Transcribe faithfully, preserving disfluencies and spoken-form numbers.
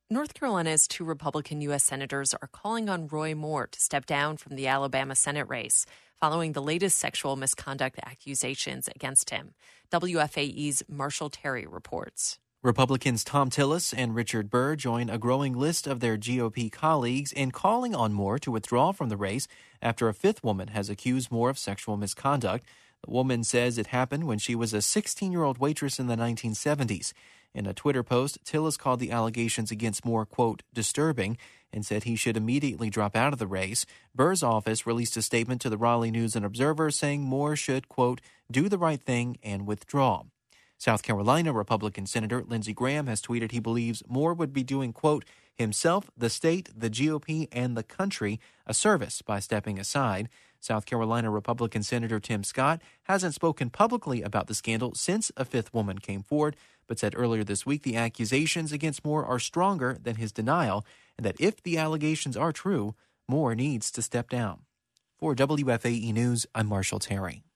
North Carolina's two Republican U S senators are calling on Roy Moore to step down from the Alabama Senate race following the latest sexual misconduct accusations against him. W F A E's Marshall Terry reports. Republicans Thom Tillis and Richard Burr join a growing list of their G O P colleagues in calling on Moore to withdraw from the race after a fifth woman has accused Moore of sexual misconduct. The woman says it happened when she was a sixteen-year-old waitress in the nineteen seventies. In a Twitter post, Tillis called the allegations against Moore, quote, disturbing, and said he should immediately drop out of the race. Burr's office released a statement to the Raleigh News and Observer saying Moore should, quote, do the right thing and withdraw. South Carolina Republican Senator Lindsey Graham has tweeted he believes Moore would be doing, quote, himself, the state, the G O P, and the country a service by stepping aside. South Carolina Republican Senator Tim Scott hasn't spoken publicly about the scandal since a fifth woman came forward, but said earlier this week the accusations against Moore are stronger than his denial, and that if the allegations are true, Moore needs to step down. For W F A E News, I'm Marshall Terry.